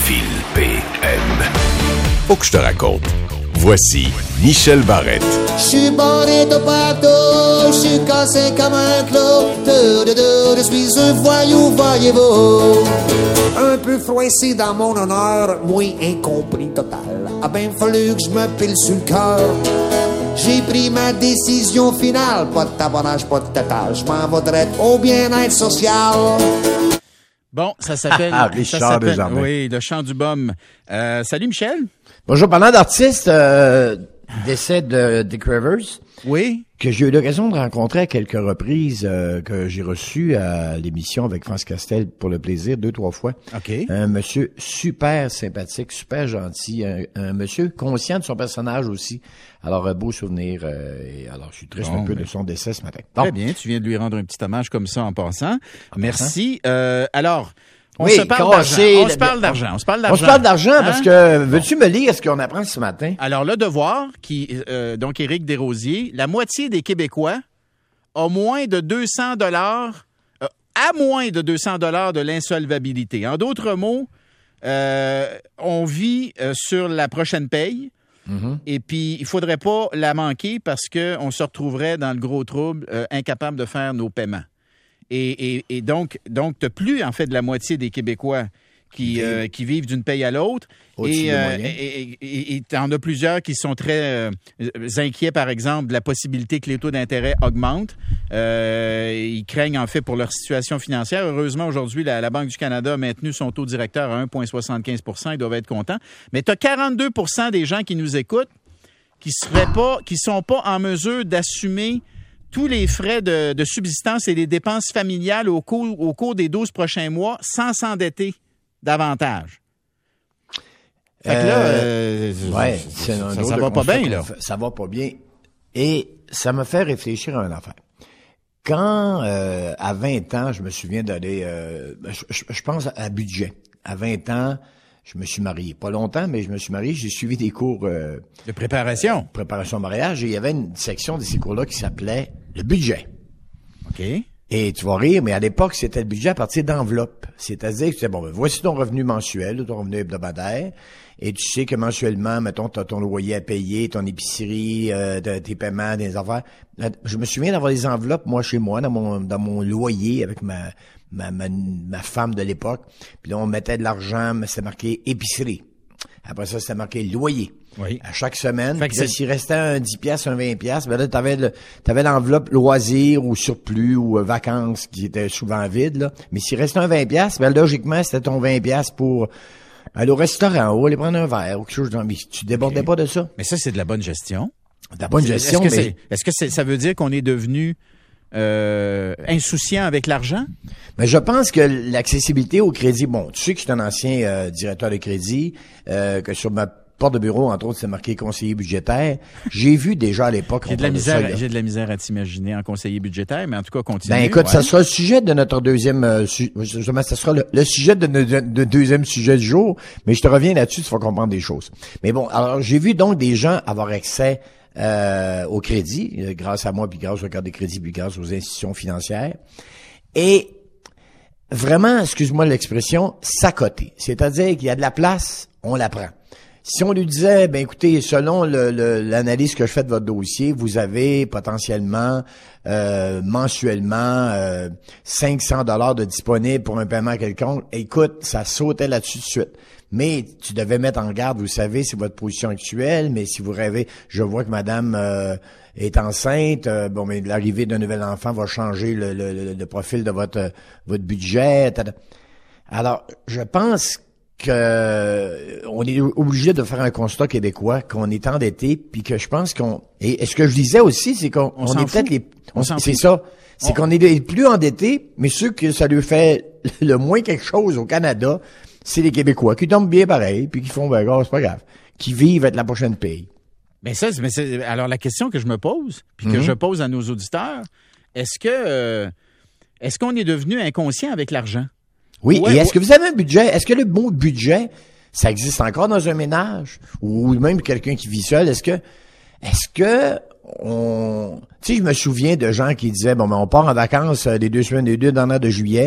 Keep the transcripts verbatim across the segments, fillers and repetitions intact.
Phil P M. Faut que je te raconte. Voici Michel Barrette. Je suis borné de partout, je suis cassé comme un clou. De, de, de, je suis un voyou, voyez-vous. Un peu froissé dans mon honneur, moi incompris total. A ben fallu que je me pile sur le cœur. J'ai pris ma décision finale, pas de taponnage, pas de tétage. Je m'en vais direct au bien-être social. Bon, ça s'appelle... Ah, Richard ça s'appelle, Desjardins. Oui, le chant du bum. Euh, salut Michel. Bonjour, parlant d'artistes, euh, décès de Dick Rivers, Oui. que j'ai eu l'occasion de rencontrer à quelques reprises, euh, que j'ai reçu à l'émission avec France Castel pour le plaisir, deux, trois fois. OK. Un monsieur super sympathique, super gentil, un, un monsieur conscient de son personnage aussi. Alors, un beau souvenir. Euh, et alors, je suis triste Bon, un peu mais- de son décès ce matin. Bon. Très bien, tu viens de lui rendre un petit hommage comme ça en passant. Merci. Euh, alors, on Oui, se parle quand d'argent. c'est- On se parle d'argent. On se parle d'argent. On se parle d'argent Hein? parce que, veux-tu me lire ce qu'on apprend ce matin? Alors, Le Devoir, qui euh, donc Éric Desrosiers, la moitié des Québécois a moins de deux cents dollars, euh, à moins de deux cents dollars de l'insolvabilité. En d'autres mots, euh, on vit euh, sur la prochaine paye. Mm-hmm. Et puis, il faudrait pas la manquer parce qu'on se retrouverait dans le gros trouble, euh, incapable de faire nos paiements. Et, et, et donc, donc tu n'as plus, en fait, de la moitié des Québécois qui, euh, qui vivent d'une paye à l'autre. Au-dessus Et des euh, moyens. et tu en as plusieurs qui sont très euh, inquiets, par exemple, de la possibilité que les taux d'intérêt augmentent. Euh, ils craignent, en fait, pour leur situation financière. Heureusement, aujourd'hui, la, la Banque du Canada a maintenu son taux directeur à un virgule soixante-quinze pour cent. Ils doivent être contents. Mais tu as quarante-deux pour cent des gens qui nous écoutent qui seraient pas, qui sont pas en mesure d'assumer tous les frais de, de subsistance et les dépenses familiales au cours, au cours des douze prochains mois sans s'endetter davantage. Fait que là, euh, Ouais, ça, c'est un ça, drôle ça de va pas constat bien, qu'on là. fait. Ça va pas bien. Et ça me fait réfléchir à une affaire. Quand, euh, à vingt ans, je me souviens d'aller, euh, je, je- je pense à budget. À vingt ans, je me suis marié. Pas longtemps, mais je me suis marié. J'ai suivi des cours euh, De préparation. préparation au mariage et il y avait une section de ces cours-là qui s'appelait le budget. OK. Et tu vas rire, mais à l'époque, c'était le budget à partir d'enveloppes. C'est-à-dire que c'était, bon, ben, voici ton revenu mensuel, ton revenu hebdomadaire, et tu sais que mensuellement, mettons, tu as ton loyer à payer, ton épicerie, euh, t'as tes paiements, des affaires. Là, je me souviens d'avoir des enveloppes, moi, chez moi, dans mon dans mon loyer, avec ma ma, ma, ma femme de l'époque. Puis là, on mettait de l'argent, mais c'était marqué épicerie. Après ça, c'était marqué loyer. Oui. À chaque semaine. Fait que Puis là, c'est- s'il restait un dix piastres, un vingt piastres, ben là, t'avais le, t'avais l'enveloppe loisirs ou surplus ou euh, vacances qui était souvent vide, là. Mais s'il restait un vingt piastres, ben logiquement, c'était ton vingt piastres pour aller au restaurant ou aller prendre un verre ou quelque chose dans mais tu débordais pas de ça. Mais ça, c'est de la bonne gestion. De la bonne gestion, Est-ce que, mais c'est- est-ce que c'est- ça veut dire qu'on est devenu euh, insouciant avec l'argent? Mais je pense que l'accessibilité au crédit, bon, tu sais que je suis un ancien euh, directeur de crédit, euh, que sur ma porte de bureau, entre autres, c'est marqué conseiller budgétaire. J'ai vu déjà à l'époque... J'ai on de la parlait misère, ça, là. j'ai de la misère à t'imaginer en conseiller budgétaire, mais en tout cas, continue. Ben écoute, ouais. ça sera le sujet de notre deuxième euh, su- justement, ça sera le, le sujet de notre de deuxième sujet du jour, mais je te reviens là-dessus, tu vas comprendre des choses. Mais bon, alors j'ai vu donc des gens avoir accès euh, au crédit, euh, grâce à moi, puis grâce au cadre de crédit, puis grâce aux institutions financières. Et vraiment, excuse-moi l'expression, s'accoter. C'est-à-dire qu'il y a de la place, on la prend. Si on lui disait, ben écoutez, selon le, le- l'analyse que je fais de votre dossier, vous avez potentiellement euh, mensuellement euh, cinq cents dollars de disponible pour un paiement quelconque, écoute, ça sautait là-dessus de suite. Mais tu devais mettre en garde, vous savez, c'est votre position actuelle, mais si vous rêvez, je vois que madame euh, est enceinte, euh, bon, mais l'arrivée d'un nouvel enfant va changer le, le, le, le profil de votre votre budget. Tada. Alors, je pense que on est obligé de faire un constat québécois qu'on est endetté, puis que je pense qu'on et, et ce que je disais aussi, c'est qu'on On on s'en est peut-être fout. les On s'en c'est fout. ça, c'est On- qu'on est les plus endettés, mais ceux que ça lui fait le moins quelque chose au Canada, c'est les Québécois qui tombent bien pareil, puis qui font ben gars, c'est pas grave, qui vivent avec la prochaine paye. Mais ça, c'est- mais c'est, alors la question que je me pose, puis que Mhm. je pose à nos auditeurs, est-ce que euh, est-ce qu'on est devenu inconscient avec l'argent? Oui, Ouais, et est-ce ouais. que vous avez un budget? Est-ce que le mot budget, ça existe encore dans un ménage? Ou même quelqu'un qui vit seul? Est-ce que, est-ce que on, tu sais, je me souviens de gens qui disaient, bon, ben, on part en vacances euh, les deux semaines, les deux dernières de juillet.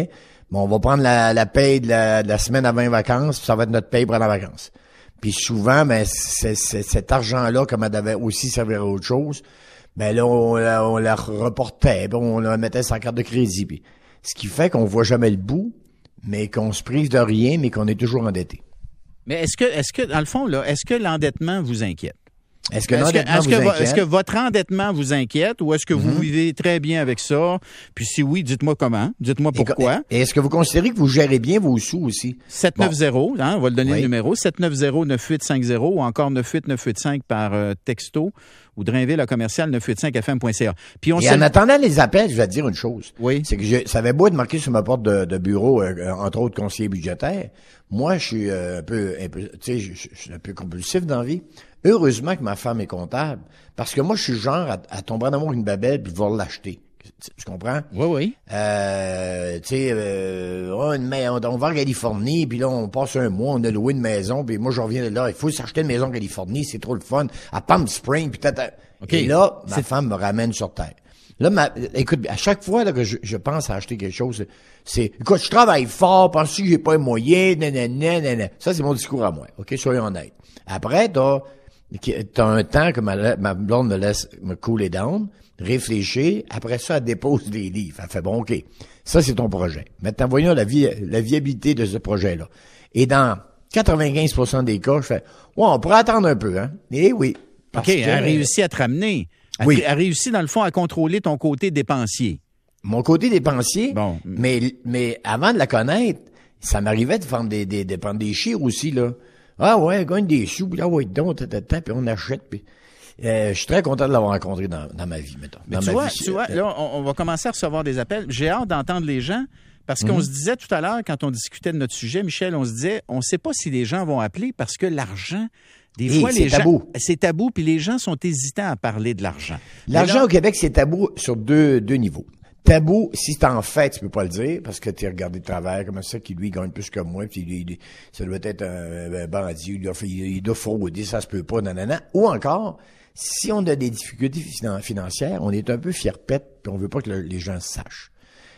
Bon, on va prendre la, la paye de la, de la semaine avant les vacances, puis ça va être notre paye pour les vacances. Puis souvent, ben, c'est, c'est, cet argent-là, comme elle devait aussi servir à autre chose, ben là, on, on la reportait, puis on la mettait sur la carte de crédit. Puis, ce qui fait qu'on voit jamais le bout, mais qu'on se prive de rien, mais qu'on est toujours endetté. Mais est-ce que, est-ce que, dans le fond, là, est-ce que l'endettement vous inquiète? Est-ce que Est-ce que, l'endettement est-ce, vous que, inquiète? est-ce que votre endettement vous inquiète ou est-ce que vous Mm-hmm. vivez très bien avec ça? Puis si oui, dites-moi comment. Dites-moi pourquoi. Et, et est-ce que vous considérez que vous gérez bien vos sous aussi? sept neuf zéro, hein, on va le donner Oui. le numéro, sept neuf zéro neuf huit cinq zéro ou encore neuf huit neuf huit cinq par euh, texto ou Drainville à commercial neuf huit cinq f m point c a. Puis on Et se... en attendant les appels, je vais te dire une chose. Oui. C'est que je, ça avait beau être marqué sur ma porte de, de bureau, euh, entre autres conseiller budgétaire. Moi, je suis euh, un peu, un peu tu sais, je, je suis un peu compulsif dans la vie. Heureusement que ma femme est comptable. Parce que moi, je suis genre à, à tomber en amour avec une babelle puis vouloir l'acheter. Tu, tu comprends? Oui, oui. Euh, tu sais, euh, on, on, on va en Californie, puis là, on passe un mois, on a loué une maison, puis moi, je reviens de là, il faut s'acheter une maison en Californie, c'est trop le fun, à Palm Springs, puis tata. Okay. Et là, ma c'est... femme me ramène sur terre. Là, ma, écoute, à chaque fois là, que je, je pense à acheter quelque chose, c'est, écoute, je travaille fort, penses-tu que j'ai pas les moyens, nanana, nanana. Ça, c'est mon discours à moi, OK? Soyons honnêtes. Après, t'as, t'as un temps que ma, ma blonde me laisse me cooler down, réfléchir. Après ça, elle dépose des livres. Elle fait, bon, OK, ça, c'est ton projet. Maintenant, voyons la, vie, la viabilité de ce projet-là. Et dans quatre-vingt-quinze pour cent des cas, je fais, ouais, on pourrait attendre un peu, hein? Eh oui. OK, que, elle a réussi à te ramener. Elle oui. a réussi, dans le fond, à contrôler ton côté dépensier. Mon côté dépensier, bon. mais, mais avant de la connaître, ça m'arrivait de prendre des, des, de prendre des chires aussi, là. Ah ouais, gagne des sous, puis là, ouais, donc, tata, puis on achète, puis... Euh, je suis très content de l'avoir rencontré dans, dans ma vie, mettons. Mais dans tu ma vois, vie, tu vois, là, on, on va commencer à recevoir des appels. J'ai hâte d'entendre les gens, parce qu'on mm-hmm. se disait tout à l'heure, quand on discutait de notre sujet, Michel, on se disait, on ne sait pas si les gens vont appeler, parce que l'argent... Des Et fois, c'est les tabou. gens, c'est tabou, puis les gens sont hésitants à parler de l'argent. L'argent là, au Québec, c'est tabou sur deux, deux niveaux. Tabou, si t'es en fait, tu peux pas le dire, parce que t'es regardé de travers, comme ça, qui lui gagne plus que moi, puis lui, ça doit être un, un bandit, il doit, il doit frauder, ça se peut pas, nanana. Ou encore, si on a des difficultés financières, on est un peu fier-pète, puis on veut pas que le, les gens sachent.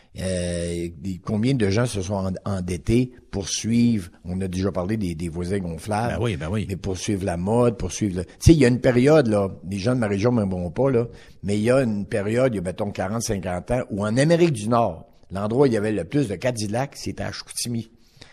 Euh, combien de gens se sont endettés pour suivre, on a déjà parlé des, des voisins gonflables, ben oui, ben oui. mais pour suivre la mode, pour suivre le... Tu sais, il y a une période, là, les gens de ma région ne m'aimeront pas, là, mais il y a une période, il y a, mettons, quarante, cinquante ans, où en Amérique du Nord, l'endroit où il y avait le plus de Cadillac, c'était à Chicoutimi.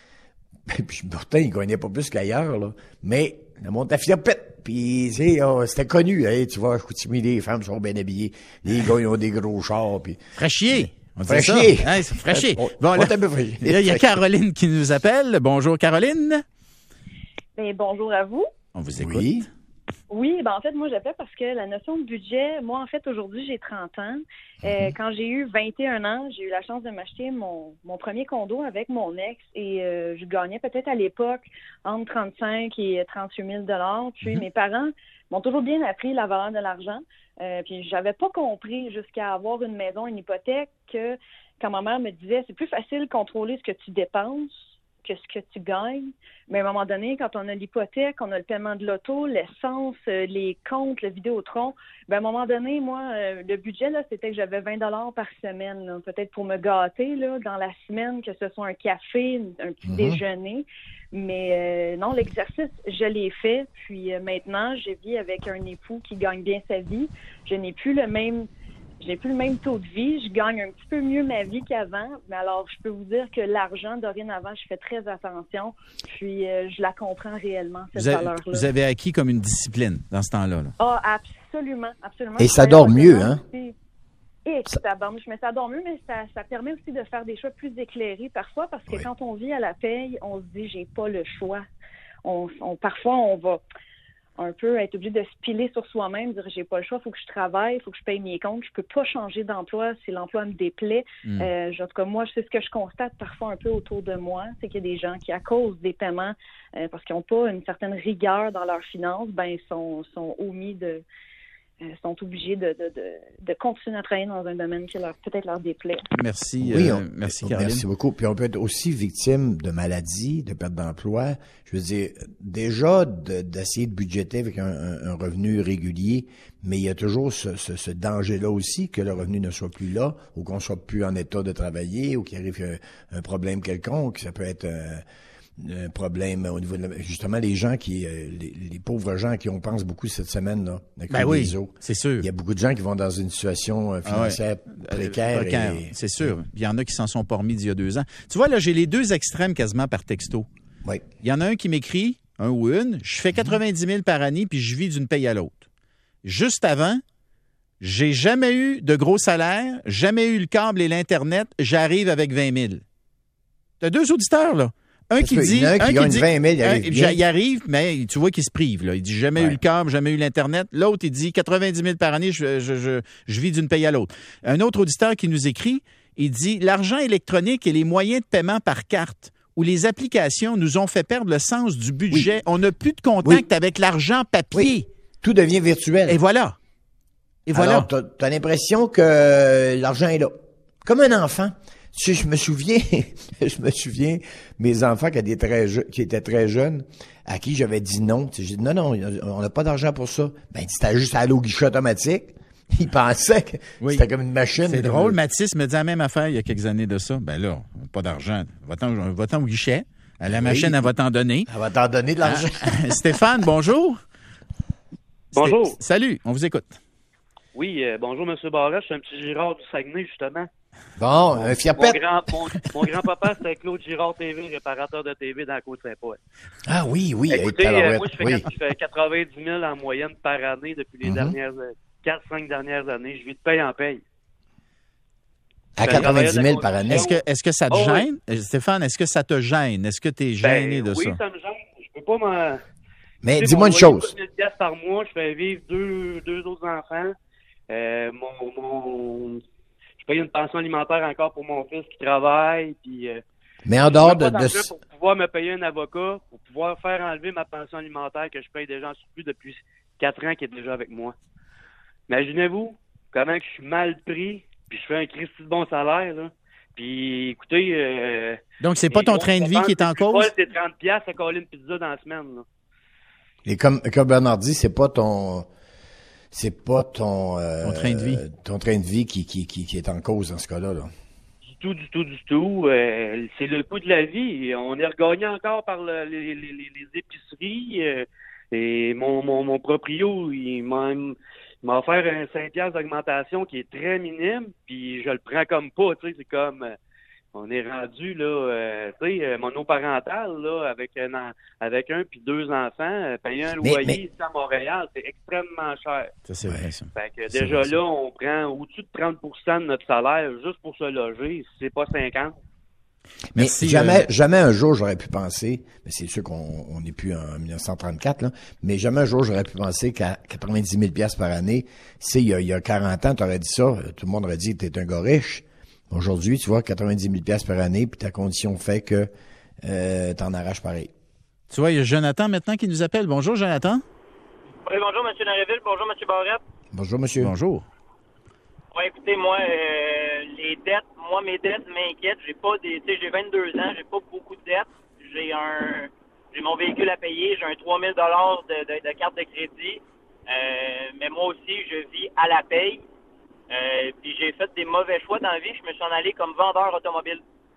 Puis pourtant, il ne gagnait pas plus qu'ailleurs, là, mais le Montefiore pète. Puis, tu sais, oh, c'était connu, hein, tu vois, à Chicoutimi, les femmes sont bien habillées, les gars, ils ont des gros chars, puis... Fraîchier! On fraîchier. Ça. Hein, c'est fraîchier. Bon, bon, là, fraîchier. Il y a Caroline qui nous appelle. Bonjour, Caroline. Bien, bonjour à vous. On vous écoute. Oui, oui ben en fait, moi, j'appelle parce que la notion de budget, moi, en fait, aujourd'hui, j'ai trente ans. Euh, mm-hmm. Quand j'ai eu vingt et un ans, j'ai eu la chance de m'acheter mon, mon premier condo avec mon ex et euh, je gagnais peut-être à l'époque entre trente-cinq et trente-huit mille dollars. Puis mm-hmm. mes parents m'ont toujours bien appris la valeur de l'argent. Euh, puis j'avais pas compris jusqu'à avoir une maison, une hypothèque, que quand ma mère me disait c'est plus facile de contrôler ce que tu dépenses que ce que tu gagnes. Mais à un moment donné, quand on a l'hypothèque, on a le paiement de l'auto, l'essence, euh, les comptes, le Vidéotron, ben à un moment donné, moi, euh, le budget, là, c'était que j'avais vingt dollars par semaine, là, peut-être pour me gâter là, dans la semaine, que ce soit un café, un petit mm-hmm. déjeuner. Mais euh, non, l'exercice, je l'ai fait. Puis euh, maintenant, je vis avec un époux qui gagne bien sa vie. Je n'ai plus le même... J'ai plus le même taux de vie, je gagne un petit peu mieux ma vie qu'avant, mais alors je peux vous dire que l'argent, dorénavant, je fais très attention, puis euh, je la comprends réellement, cette vous avez, valeur-là. Vous avez acquis comme une discipline dans ce temps-là. Ah, oh, absolument, absolument. Et ça dort mieux, hein? Aussi. Et ça, ça dort mieux, mais ça dort mieux, mais ça, ça permet aussi de faire des choix plus éclairés parfois, parce que oui. quand on vit à la paye, on se dit, j'ai pas le choix. On, on, parfois, on va... un peu être obligé de se piler sur soi-même, dire j'ai pas le choix, il faut que je travaille, il faut que je paye mes comptes, je peux pas changer d'emploi si l'emploi me déplaît. Mm. Euh, en tout cas, moi, c'est ce que je constate parfois un peu autour de moi, c'est qu'il y a des gens qui, à cause des paiements, euh, parce qu'ils n'ont pas une certaine rigueur dans leurs finances, ben sont, sont omis de euh, sont obligés de, de, de, de continuer à travailler dans un domaine qui leur peut-être leur déplaît. Merci, oui, euh, on, merci Caroline. Merci beaucoup. Puis on peut être aussi victime de maladies, de perte d'emploi. Je veux dire, déjà de, d'essayer de budgéter avec un, un, un revenu régulier, mais il y a toujours ce, ce, ce danger-là aussi que le revenu ne soit plus là, ou qu'on soit plus en état de travailler, ou qu'il arrive un, un problème quelconque. Ça peut être un, un problème au niveau de la, justement les gens qui, les, les pauvres gens qui on pense beaucoup cette semaine là. Avec Ben oui, c'est sûr. Il y a beaucoup de gens qui vont dans une situation financière ah ouais. précaire. Euh, précaire et, c'est sûr. Et... Il y en a qui s'en sont pas remis d'il y a deux ans. Tu vois là, j'ai les deux extrêmes quasiment par texto. Oui. Il y en a un qui m'écrit, un ou une, je fais quatre-vingt-dix mille par année puis je vis d'une paye à l'autre. Juste avant, j'ai jamais eu de gros salaire, jamais eu le câble et l'Internet, j'arrive avec vingt mille. Tu as deux auditeurs, là. Un qui dit... Un qui gagne vingt mille, il arrive bien. Il arrive, mais tu vois qu'il se prive, là. Il dit jamais ouais. eu le câble, jamais eu l'Internet. L'autre, il dit quatre-vingt-dix mille par année, je, je, je, je vis d'une paye à l'autre. Un autre auditeur qui nous écrit, il dit l'argent électronique et les moyens de paiement par carte ou les applications nous ont fait perdre le sens du budget. Oui. On n'a plus de contact oui. avec l'argent papier. Oui. Tout devient virtuel. Et voilà. Et voilà. Alors, t'as, t'as l'impression que l'argent est là. Comme un enfant. Tu sais, je me souviens, je me souviens, mes enfants qui étaient très, je, qui étaient très jeunes, à qui j'avais dit non. Tu sais, j'ai dit non, non, on n'a pas d'argent pour ça. Ben, c'était juste à aller au guichet automatique. Ils pensaient que oui. c'était comme une machine. C'est drôle, Mathis me dit la même affaire il y a quelques années de ça. Ben là, pas d'argent. Va-t'en, va-t'en au guichet. La machine, oui. elle va t'en donner. Elle va t'en donner de l'argent. Ah, Stéphane, bonjour. Bonjour. Sté- Salut, on vous écoute. Oui, euh, bonjour, M. Barrette. Je suis un petit Girard du Saguenay, justement. Bon, un fier Mon, grand, mon, mon grand-papa, c'était Claude Girard T V, réparateur de T V dans la Côte-Saint-Paul. Ah oui, oui. Écoutez, euh, moi, je fais, oui. je fais quatre-vingt-dix mille en moyenne par année depuis les mm-hmm. dernières quatre cinq dernières années. Je vis de paye en paye. À quatre-vingt-dix mille par année? Est-ce que, est-ce que ça te oh, gêne? Oui. Stéphane, est-ce que ça te gêne? Est-ce que tu es gêné ben, de oui, ça? Oui, ça me gêne. Je peux pas m'en... Mais dis-moi une chose. mille dollars par mois, je fais vivre deux, deux autres enfants. Euh, mon, mon... Je paye une pension alimentaire encore pour mon fils qui travaille. Puis, euh, mais en dehors de... de... Pour pouvoir me payer un avocat, pour pouvoir faire enlever ma pension alimentaire que je paye déjà en surplus depuis quatre ans qui est déjà avec moi. Imaginez-vous comment que je suis mal pris, puis je fais un Christy de bon salaire, là. Puis, écoutez... Euh, donc, c'est pas ton train de vie qui est en cause? C'est trente dollars à coller une pizza dans la semaine, là. Et comme, comme Bernard dit, c'est pas ton... C'est pas ton... Euh, ton train de vie. Ton train de vie qui, qui, qui, qui est en cause dans ce cas-là, là. Du tout, du tout, du tout. Euh, c'est le coût de la vie. On est regagné encore par le, les, les, les épiceries. Euh, et mon, mon, mon proprio, il m'a... Il m'a offert un cinq piastres d'augmentation qui est très minime, puis je le prends comme pas, tu sais, c'est comme, euh, on est rendu, là, euh, tu sais, euh, monoparental, là, avec un, avec un puis deux enfants, euh, payer un mais, loyer mais... ici à Montréal, c'est extrêmement cher. Ça, c'est vrai, ça. Fait que c'est déjà vrai, ça. là, on prend au-dessus de trente pour cent de notre salaire juste pour se loger, si c'est pas cinquante. Mais Merci, jamais, euh... jamais un jour j'aurais pu penser, mais c'est sûr qu'on n'est plus en dix-neuf cent trente-quatre, là, mais jamais un jour j'aurais pu penser qu'à quatre-vingt-dix mille dollars par année, c'est il y a, il y a quarante ans, tu aurais dit ça, tout le monde aurait dit que tu es un gars riche. Aujourd'hui, tu vois, quatre-vingt-dix mille dollars par année, puis ta condition fait que euh, tu en arraches pareil. Tu vois, il y a Jonathan maintenant qui nous appelle. Bonjour, Jonathan. Oui, bonjour, M. Nareville. Bonjour, M. Barrette. Bonjour, monsieur. Bonjour. Oui, écoutez, moi, euh, les dettes, moi, mes dettes m'inquiètent. J'ai pas des, tu sais, j'ai vingt-deux ans, j'ai pas beaucoup de dettes. J'ai un, j'ai mon véhicule à payer, j'ai un trois mille dollars de, de, de carte de crédit. Euh, mais moi aussi, je vis à la paye. Euh, puis j'ai fait des mauvais choix dans la vie. Je me suis en allé comme vendeur automobile.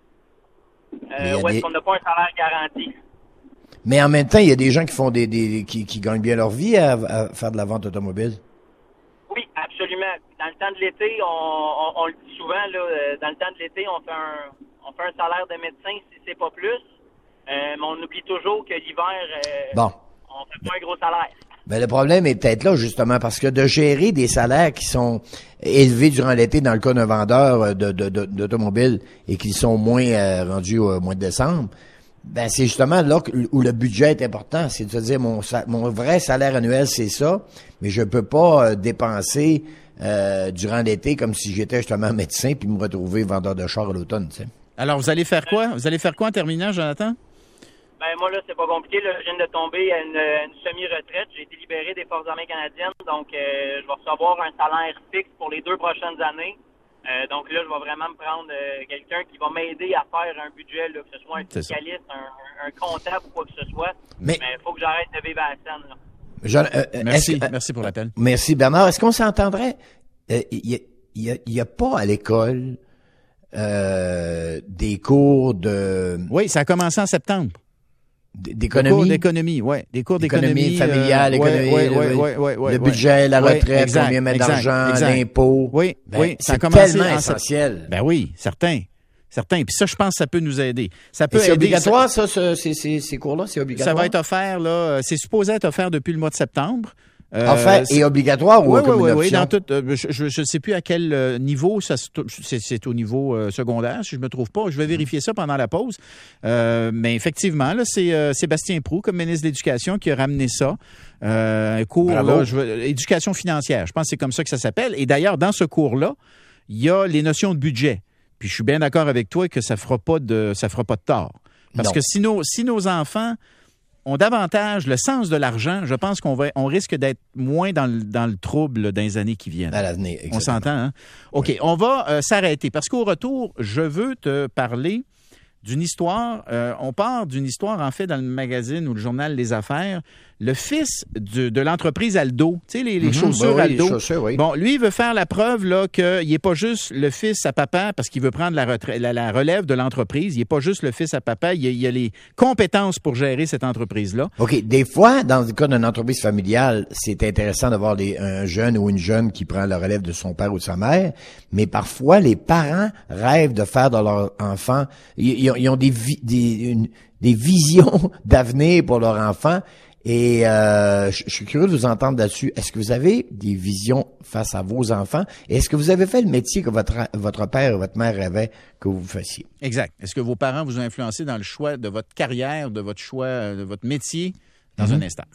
Euh, où est-ce des... qu'on n'a pas un salaire garanti. Mais en même temps, il y a des gens qui font des, des qui, qui gagnent bien leur vie à, à faire de la vente automobile. Oui, absolument. Dans le temps de l'été, on, on, on le dit souvent, là, dans le temps de l'été, on fait un on fait un salaire de médecin si c'est pas plus. Euh, mais on oublie toujours que l'hiver, euh, bon. on fait pas un gros salaire. Ben, le problème est peut-être là, justement, parce que de gérer des salaires qui sont élevés durant l'été, dans le cas d'un vendeur de, de, de, d'automobile, et qui sont moins euh, rendus au mois de décembre, ben, c'est justement là où le budget est important. C'est de dire, mon, mon vrai salaire annuel, c'est ça, mais je peux pas euh, dépenser euh, durant l'été comme si j'étais justement médecin puis me retrouver vendeur de char à l'automne, tu sais. Alors, vous allez faire quoi? Vous allez faire quoi en terminant, Jonathan? Ben moi là, c'est pas compliqué. Là, je viens de tomber à une, une semi-retraite. J'ai été libéré des Forces armées canadiennes, donc euh, je vais recevoir un salaire fixe pour les deux prochaines années. Euh, donc là, je vais vraiment me prendre euh, quelqu'un qui va m'aider à faire un budget, là, que ce soit un fiscaliste, un, un comptable ou quoi que ce soit. Mais il faut que j'arrête de vivre à la scène. Là. Jean, euh, merci, que, merci pour l'appel. Merci Bernard. Est-ce qu'on s'entendrait? Il euh, y, y, a, y a pas à l'école euh, des cours de... Oui, ça a commencé en septembre. D'économie? Des cours d'économie, oui. Des cours d'économie. D'économie familiale, euh, économie, ouais, le, ouais, ouais, ouais, ouais, le ouais. budget, la retraite, ouais, exact, combien mettre d'argent, exact. l'impôt. Oui, ben, oui. C'est ça a tellement en essentiel. Ben oui, certain. Certain. Puis ça, je pense que ça peut nous aider. Ça peut Et c'est aider, obligatoire, ça, ça ces, ces, ces cours-là? C'est obligatoire? Ça va être offert, là. C'est supposé être offert depuis le mois de septembre. Euh, offert et obligatoire ou oui, comme oui, une oui, option? dans tout, euh, je ne sais plus à quel euh, niveau, ça c'est, c'est au niveau euh, secondaire, si je ne me trouve pas. Je vais vérifier ça pendant la pause. Euh, mais effectivement, là, c'est euh, Sébastien Proulx, comme ministre de l'Éducation, qui a ramené ça. Euh, un cours, là, je veux, éducation financière. Je pense que c'est comme ça que ça s'appelle. Et d'ailleurs, dans ce cours-là, il y a les notions de budget. Puis je suis bien d'accord avec toi que ça ne fera pas de ça fera pas de tort. Parce non. que si nos, si nos enfants ont davantage le sens de l'argent, je pense qu'on va, on risque d'être moins dans le, dans le trouble là, dans les années qui viennent. À l'avenir, exactement. On s'entend, hein? OK, oui. On va euh, s'arrêter parce qu'au retour, je veux te parler d'une histoire. Euh, on part d'une histoire, en fait, dans le magazine ou le journal Les Affaires. Le fils de, de l'entreprise Aldo, tu sais, les, les mm-hmm, chaussures bah oui, Aldo. Les chaussures, oui. Bon, lui, il veut faire la preuve là qu'il n'est pas juste le fils à papa parce qu'il veut prendre la, retra- la, la relève de l'entreprise. Il n'est pas juste le fils à papa. Il y a, il y a les compétences pour gérer cette entreprise-là. OK. Des fois, dans le cas d'une entreprise familiale, c'est intéressant d'avoir les, un jeune ou une jeune qui prend la relève de son père ou de sa mère. Mais parfois, les parents rêvent de faire de leur enfant. Ils, ils ont des, vi- des, une, des visions d'avenir pour leur enfant. Et euh, je, je suis curieux de vous entendre là-dessus. Est-ce que vous avez des visions face à vos enfants? Et est-ce que vous avez fait le métier que votre votre père et votre mère rêvaient que vous fassiez? Exact. Est-ce que vos parents vous ont influencé dans le choix de votre carrière, de votre choix, de votre métier? Dans mm-hmm. un instant.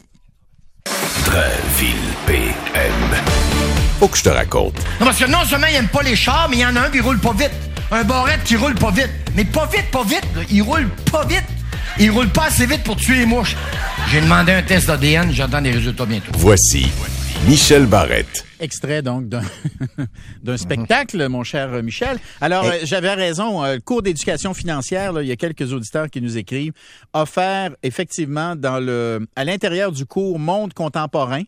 Drainville P M. Faut que je te raconte. Non, parce que non seulement il n'aime pas les chars, mais il y en a un qui roule pas vite. Un barrette qui roule pas vite. Mais pas vite, pas vite. Là. Il roule pas vite. Il roule pas assez vite pour tuer les mouches. J'ai demandé un test d'A D N, j'attends des résultats bientôt. Voici Michel Barrette. Extrait donc d'un, d'un spectacle, mm-hmm. mon cher Michel. Alors, hey. euh, j'avais raison, euh, le cours d'éducation financière, là, il y a quelques auditeurs qui nous écrivent, offert effectivement dans le, à l'intérieur du cours Monde contemporain,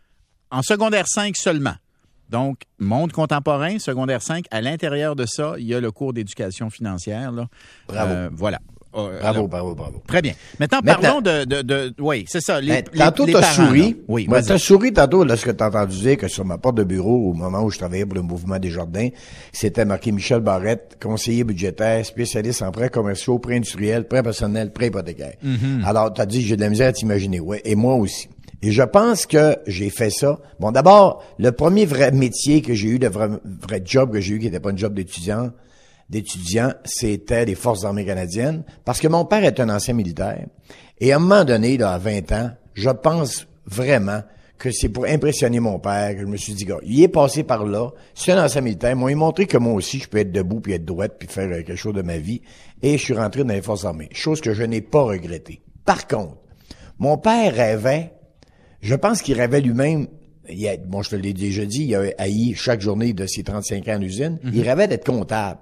en secondaire cinq seulement. Donc, Monde contemporain, secondaire cinq, à l'intérieur de ça, il y a le cours d'éducation financière. Là. Bravo. Euh, voilà. Euh, bravo, alors, bravo, bravo. Très bien. Maintenant, Maintenant parlons de, de, de... Oui, c'est ça. Les, ben, tantôt, les, t'as les parents, souri. Là. Oui, ben, t'as souri tantôt lorsque t'as entendu dire que sur ma porte de bureau, au moment où je travaillais pour le Mouvement des Jardins, c'était marqué Michel Barrette, conseiller budgétaire, spécialiste en prêts commerciaux, prêts industriels, prêts personnels, prêts hypothécaires. Mm-hmm. Alors, t'as dit, j'ai de la misère à t'imaginer. Ouais, et moi aussi. Et je pense que j'ai fait ça. Bon, d'abord, le premier vrai métier que j'ai eu, le vrai, vrai job que j'ai eu, qui n'était pas un job d'étudiant, d'étudiants, c'était les Forces armées canadiennes, parce que mon père est un ancien militaire. Et à un moment donné, là, à vingt ans, je pense vraiment que c'est pour impressionner mon père que je me suis dit, gars, il est passé par là, c'est un ancien militaire, m'ont montré que moi aussi, je peux être debout, puis être droite, puis faire quelque chose de ma vie. Et je suis rentré dans les Forces armées, chose que je n'ai pas regrettée. Par contre, mon père rêvait, je pense qu'il rêvait lui-même, il a, bon, je te l'ai déjà dit, il a haï chaque journée de ses trente-cinq ans en usine, mm-hmm. il rêvait d'être comptable.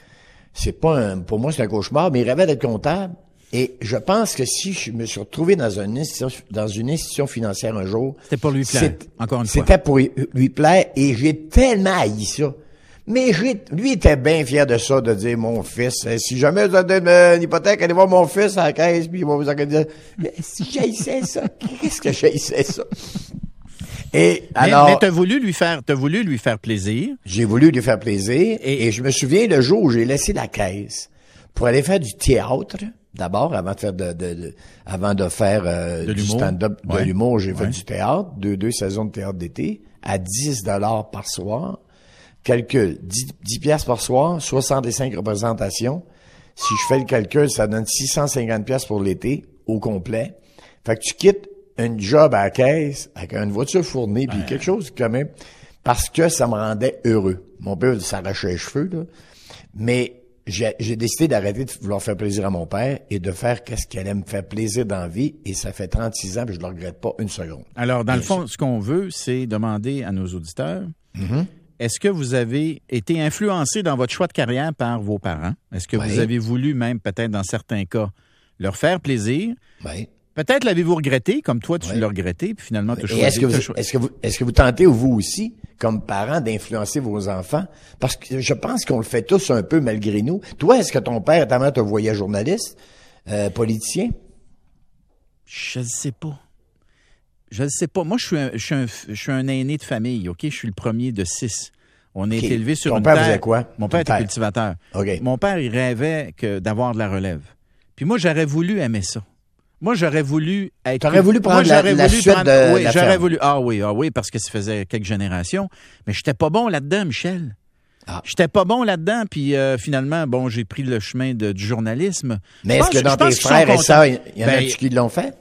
C'est pas un, pour moi, c'est un cauchemar, mais il rêvait d'être comptable. Et je pense que si je me suis retrouvé dans une institution, dans une institution financière un jour. C'était pour lui plaire. Encore une fois. C'était pour lui plaire et j'ai tellement haï ça. Mais j'ai, lui était bien fier de ça, de dire, mon fils, si jamais vous avez une hypothèque, allez voir mon fils à la caisse, puis il va vous organiser. Mais si j'haïssais ça, qu'est-ce que j'haïssais ça? Et mais, alors, mais t'as voulu lui faire, t'as voulu lui faire plaisir. J'ai voulu lui faire plaisir. Et, et je me souviens le jour où j'ai laissé la caisse pour aller faire du théâtre. D'abord, avant de faire de, de, de avant de faire euh, de du l'humour. stand-up, ouais. de l'humour, j'ai ouais. fait du théâtre, deux, deux saisons de théâtre d'été, à dix dollars par soir. Calcul, dix, dix piastres par soir, soixante-cinq représentations. Si je fais le calcul, ça donne six cent cinquante piastres pour l'été, au complet. Fait que tu quittes un job à la caisse, avec une voiture fournie, puis ouais. quelque chose quand même, parce que ça me rendait heureux. Mon père s'arrachait les cheveux, là. Mais j'ai, j'ai décidé d'arrêter de vouloir faire plaisir à mon père et de faire qu'est-ce qui allait me faire plaisir dans la vie. Et ça fait trente-six ans, puis je ne le regrette pas une seconde. Alors, dans Bien le fond, sûr. ce qu'on veut, c'est demander à nos auditeurs, Mm-hmm. est-ce que vous avez été influencé dans votre choix de carrière par vos parents? Est-ce que Oui. vous avez voulu, même peut-être dans certains cas, leur faire plaisir? Oui. Peut-être l'avez-vous regretté, comme toi, tu Oui. l'as regretté, puis finalement, tu as Et choisi. est-ce que, t'as vous, cho- est-ce, que vous, est-ce que vous tentez, vous aussi, comme parents, d'influencer vos enfants? Parce que je pense qu'on le fait tous un peu malgré nous. Toi, est-ce que ton père, ta mère te voyait journaliste, euh, politicien? Je ne sais pas. Je ne sais pas. Moi, je suis, un, je, suis un, je suis un aîné de famille, OK? Je suis le premier de six. On a OK. été élevé sur Ton une père terre. faisait quoi? Mon père Ton était père. cultivateur. OK. Mon père, il rêvait que d'avoir de la relève. Puis moi, j'aurais voulu aimer ça. Moi, j'aurais voulu être... T'aurais voulu prendre Moi, la- j'aurais la voulu suite prendre- de oui, la j'aurais ferme. voulu... Ah oui, ah oui, parce que ça faisait quelques générations. Mais j'étais pas bon là-dedans, Michel. Ah. J'étais pas bon là-dedans, puis euh, finalement, bon, j'ai pris le chemin de, du journalisme. Mais Je est-ce pense- que dans je pense tes qu'ils sont frères et contents. sœurs, il y en Ben, a-tu qui l'ont fait?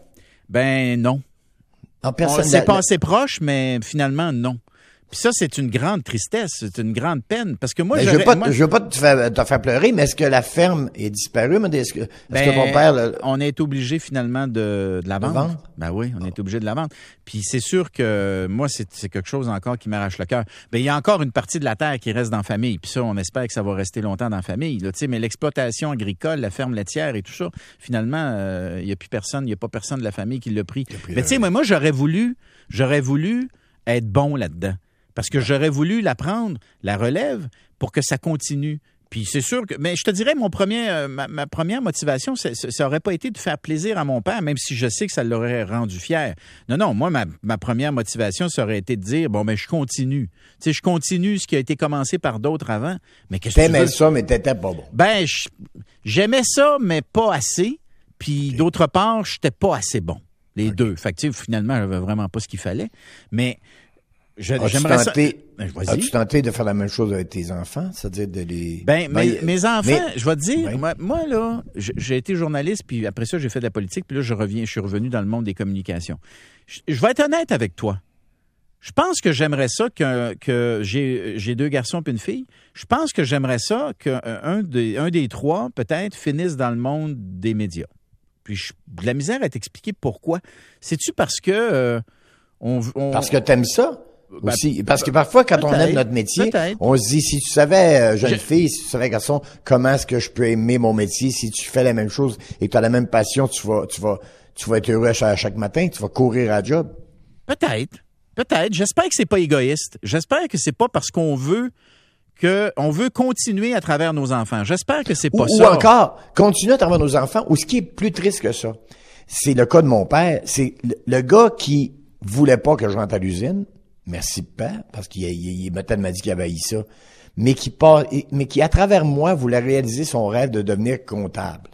Ben non. En On personne. s'est la- passé proche, mais finalement, non. Puis ça, c'est une grande tristesse, c'est une grande peine. Parce que moi, Ben, je j'aurais- veux pas, moi, je veux pas te faire, te faire pleurer, mais est-ce que la ferme est disparue? Mais Est-ce que, est-ce ben, que ton père, le- on est obligé finalement de, de la vendre. vendre? Ben oui, on est obligé de la vendre. Puis c'est sûr que moi, c'est, c'est quelque chose encore qui m'arrache le cœur. Ben il y a encore une partie de la terre qui reste dans la famille. Puis ça, on espère que ça va rester longtemps dans la famille. Là, tu sais, mais l'exploitation agricole, la ferme laitière et tout ça, finalement, euh, il n'y a plus personne, il n'y a pas personne de la famille qui l'a pris. pris Mais tu sais, moi, moi, j'aurais voulu, j'aurais voulu être bon là-dedans. Parce que j'aurais voulu la prendre, la relève, pour que ça continue. Puis c'est sûr que... Mais je te dirais, mon premier, euh, ma, ma première motivation, c'est- c'est- ça aurait pas été de faire plaisir à mon père, même si je sais que ça l'aurait rendu fier. Non, non, moi, ma, ma première motivation, ça aurait été de dire, bon, ben je continue. Tu sais, je continue ce qui a été commencé par d'autres avant. Mais qu'est-ce que tu t'aimais veux? ça, mais t'étais pas bon? Ben, je- j'aimais ça, mais pas assez. Puis d'autre part, j'étais pas assez bon. Les deux. Fait que, tu sais, finalement, j'avais vraiment pas ce qu'il fallait. Mais... Je, As-tu j'aimerais ça. tenté, Ben, vas-y. as-tu tenté de faire la même chose avec tes enfants? C'est-à-dire de les... Ben, mes, Ben, mes enfants, mais- je vais te dire, Ouais. moi, moi, là, j'ai j'ai été journaliste, puis après ça, j'ai fait de la politique, puis là, je reviens, je suis revenu dans le monde des communications. Je, je vais être honnête avec toi. Je pense que j'aimerais ça que, que j'ai, j'ai deux garçons puis une fille. Je pense que j'aimerais ça qu'un des, un des trois, peut-être, finisse dans le monde des médias. Puis, je, de la misère à t'expliquer pourquoi. C'est-tu parce que... euh, on, on- Parce que t'aimes ça? Ben, Aussi. Parce que parfois, quand on peut-être, aime notre métier, peut-être. on se dit, si tu savais, euh, jeune Je- fille, si tu savais, garçon, comment est-ce que je peux aimer mon métier, si tu fais la même chose et que tu as la même passion, tu vas, tu vas, tu vas être heureux à chaque, chaque matin, tu vas courir à la job. Peut-être. Peut-être. J'espère que c'est pas égoïste. J'espère que c'est pas parce qu'on veut que on veut continuer à travers nos enfants. J'espère que c'est Ou, pas ou ça. encore, continuer à travers nos enfants, ou ce qui est plus triste que ça, c'est le cas de mon père, c'est le, le gars qui voulait pas que je rentre à l'usine, merci père, parce qu'il il, il m'a tellement dit qu'il avait haï ça, mais qui part, mais qui à travers moi voulait réaliser son rêve de devenir comptable.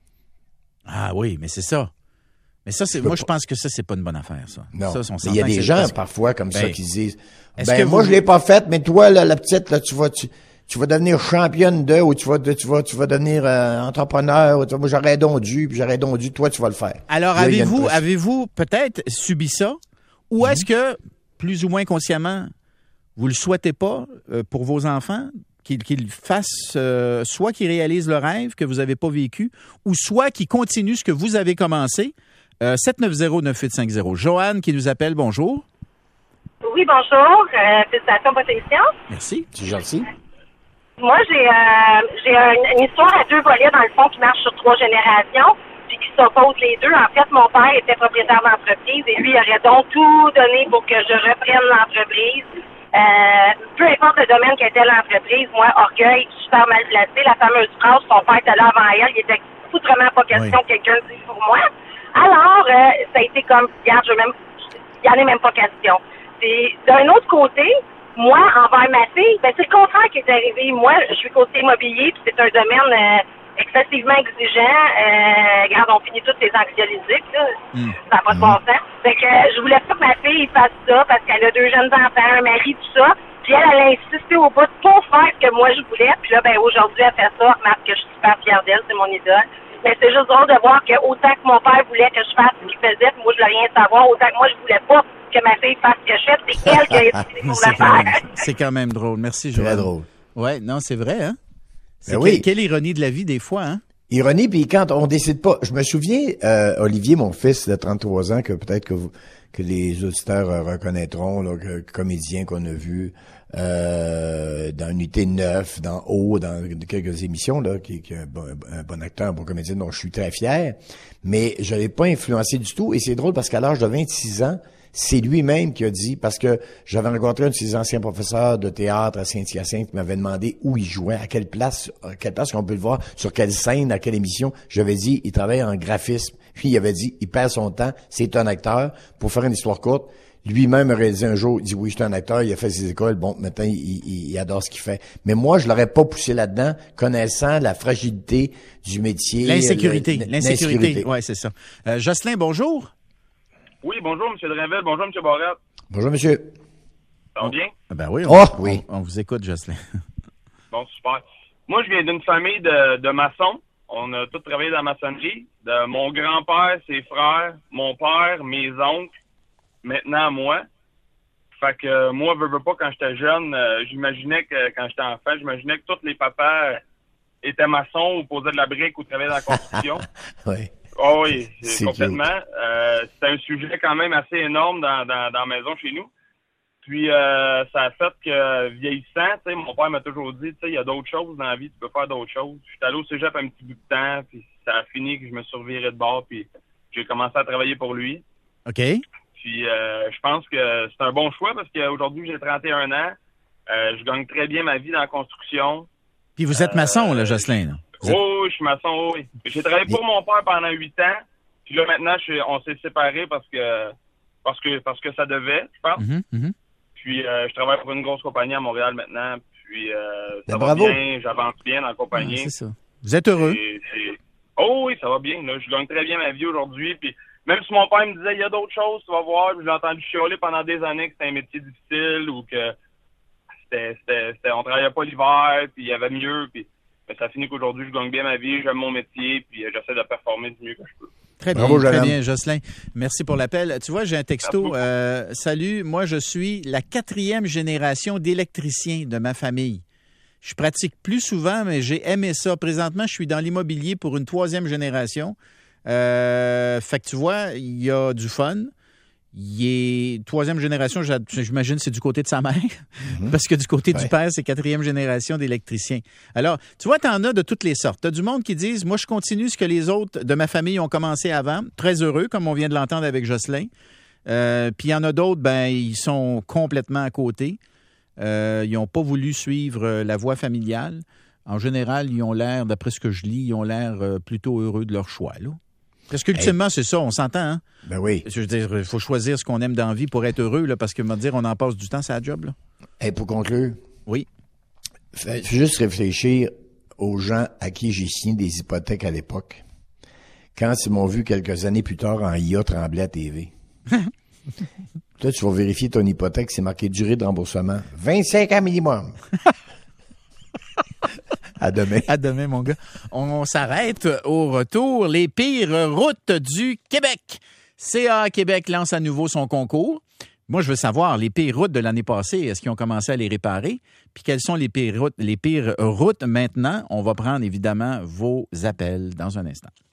Ah oui, mais c'est ça. Mais ça, c'est, moi, je pense que ça, c'est pas une bonne affaire, ça. Non. Ça, on Mais il y a s'entend que des c'est gens parce que- parfois comme ça Ben, qui se disent, est-ce ben que moi vous- je l'ai pas faite, mais toi là, la petite là, tu vas tu, tu vas devenir championne de, ou tu vas tu vas tu vas devenir euh, entrepreneur, ou tu vas- moi j'aurais donc dû, puis j'aurais donc dû, toi tu vas le faire. Alors, Là, il y a une avez-vous, pression. avez-vous peut-être subi ça? Ou est-ce que, plus ou moins consciemment, vous le souhaitez pas euh, pour vos enfants? Qu'ils, qu'ils fassent, euh, soit qu'ils réalisent le rêve que vous n'avez pas vécu, ou soit qu'ils continuent ce que vous avez commencé. Euh, sept neuf zéro neuf huit cinq zéro. Joanne qui nous appelle, bonjour. Oui, bonjour. Euh, félicitations pour votre émission. Merci. C'est gentil. Moi, j'ai euh, j'ai un- une histoire à deux volets, dans le fond, qui marche sur trois générations, puis qui s'opposent les deux. En fait, mon père était propriétaire d'entreprise et lui, il aurait donc tout donné pour que je reprenne l'entreprise. Euh, peu importe le domaine qu'était l'entreprise, moi, orgueil, super mal placé, la fameuse phrase, son père était là avant elle, il était foutrement pas question Oui. que quelqu'un le dise pour moi. Alors, euh, ça a été comme, regarde, je veux même, il n'y en est même pas question. Et d'un autre côté, moi, envers ma fille, ben, c'est le contraire qui est arrivé. Moi, je suis côté immobilier, puis c'est un domaine euh, excessivement exigeant. Euh, regarde, on finit tous les anxiolytiques, là. Mm. Ça n'a pas de bon sens. Fait que euh, je voulais pas que ma fille fasse ça, parce qu'elle a deux jeunes enfants, un mari, tout ça. Puis elle, elle a insisté au bout pour faire ce que moi je voulais. Puis là, ben aujourd'hui, elle fait ça. Remarque que je suis super fière d'elle, c'est mon idole. Mais c'est juste drôle de voir que autant que mon père voulait que je fasse ce qu'il faisait, puis moi je voulais rien savoir, autant que moi je voulais pas que ma fille fasse ce que je fais, c'est elle qui a décidé pour c'est, le quand même, faire. c'est quand même drôle. Merci, Joanne. Très drôle. Ouais, non, c'est vrai, hein? C'est Ben quelle, oui. quelle ironie de la vie, des fois, hein? Ironie, puis quand on décide pas, je me souviens, euh, Olivier, mon fils de trente-trois ans, que peut-être que vous, que les auditeurs euh, reconnaîtront, là, que, comédien qu'on a vu euh, dans Unité neuf, dans O, dans quelques émissions, là, qui, qui est un bon, un bon acteur, un bon comédien dont je suis très fier, mais je l'ai pas influencé du tout, et c'est drôle parce qu'à l'âge de vingt-six ans, c'est lui-même qui a dit, parce que j'avais rencontré un de ses anciens professeurs de théâtre à Saint-Hyacinthe qui m'avait demandé où il jouait, à quelle place, à quelle place qu'on peut le voir, sur quelle scène, à quelle émission. J'avais dit, il travaille en graphisme. Puis il avait dit, il perd son temps, c'est un acteur. Pour faire une histoire courte, lui-même a réalisé un jour, il dit, oui, je suis un acteur, il a fait ses écoles, bon, maintenant, il, il, il adore ce qu'il fait. Mais moi, je l'aurais pas poussé là-dedans, connaissant la fragilité du métier. L'insécurité, le- l'insécurité, l'insécurité. ouais, c'est ça. Euh, Jocelyn, bonjour. Oui, bonjour, M. Drainville. Bonjour, M. Barrette. Bonjour, monsieur. Ça va bien? Ben oui, on, Oh, on- oui. on vous écoute, Jocelyn. Bon, super. Moi, je viens d'une famille de, de maçons. On a tous travaillé dans la maçonnerie. De mon grand-père, ses frères, mon père, mes oncles, maintenant moi. Fait que euh, moi, veux, veux pas, quand j'étais jeune, euh, j'imaginais que, quand j'étais enfant, j'imaginais que tous les papas étaient maçons ou posaient de la brique ou travaillaient dans la construction. Oui. Oh oui, c'est C'est complètement. Euh, c'est un sujet quand même assez énorme dans, dans, dans la maison chez nous. Puis euh, ça a fait que vieillissant, tu sais, mon père m'a toujours dit, tu sais, il y a d'autres choses dans la vie, tu peux faire d'autres choses. Je suis allé au cégep un petit bout de temps, puis ça a fini que je me suis reviré de bord, puis j'ai commencé à travailler pour lui. OK. Puis euh, je pense que c'est un bon choix parce qu'aujourd'hui j'ai trente et un ans, euh, je gagne très bien ma vie dans la construction. Puis vous êtes maçon, là, Jocelyn. Là. Vous Oui, êtes- oui, je suis maçon, oui. J'ai travaillé pour mon père pendant huit ans. Puis là, maintenant, je suis- on s'est séparés parce que parce que parce que ça devait, je pense. Mhm, mhm. Puis euh, je travaille pour une grosse compagnie à Montréal maintenant. Puis euh, ça Ben, va bravo. bien, j'avance bien dans la Ah, compagnie. c'est ça. Vous êtes heureux. Et c'est- Oh oui, ça va bien. Là. Je gagne très bien ma vie aujourd'hui. Puis même si mon père me disait, il y a d'autres choses, tu vas voir. Puis j'ai entendu chialer pendant des années que c'était un métier difficile ou que c'était, c'était, c'était- on travaillait pas l'hiver, puis il y avait mieux. Puis mais ça finit qu'aujourd'hui, je gagne bien ma vie, j'aime mon métier, puis euh, j'essaie de performer du mieux que je peux. Très bien, Bravo, jeune très homme. bien, Jocelyn. Merci pour l'appel. Tu vois, j'ai un texto. Euh, Salut, moi, je suis la quatrième génération d'électriciens de ma famille. Je pratique plus souvent, mais j'ai aimé ça. Présentement, je suis dans l'immobilier pour une troisième génération. Euh, fait que tu vois, il y a du fun. Il est troisième génération, j'a- j'imagine c'est du côté de sa mère, parce que du côté du Ouais. père, c'est quatrième génération d'électriciens. Alors, tu vois, t'en as de toutes les sortes. T'as du monde qui disent, moi, je continue ce que les autres de ma famille ont commencé avant. Très heureux, comme on vient de l'entendre avec Jocelyn. Euh, Puis il y en a d'autres, ben, ils sont complètement à côté. Euh, ils n'ont pas voulu suivre euh, la voie familiale. En général, ils ont l'air, d'après ce que je lis, ils ont l'air euh, plutôt heureux de leur choix, là. Parce qu'ultimement, c'est ça, on s'entend, hein? Ben oui. Je veux dire, il faut choisir ce qu'on aime dans la vie pour être heureux, là, parce que, me dire, on en passe du temps, c'est la job, là. Et pour conclure, Oui. fais fais juste réfléchir aux gens à qui j'ai signé des hypothèques à l'époque. Quand ils m'ont vu quelques années plus tard en I A trembler à T V. Toi, tu vas vérifier ton hypothèque, c'est marqué durée de remboursement. vingt-cinq ans minimum. À demain. À demain, mon gars. On s'arrête au retour. Les pires routes du Québec. C A Québec lance à nouveau son concours. Moi, je veux savoir, les pires routes de l'année passée, est-ce qu'ils ont commencé à les réparer? Puis quelles sont les pires routes, les pires routes maintenant? On va prendre évidemment vos appels dans un instant.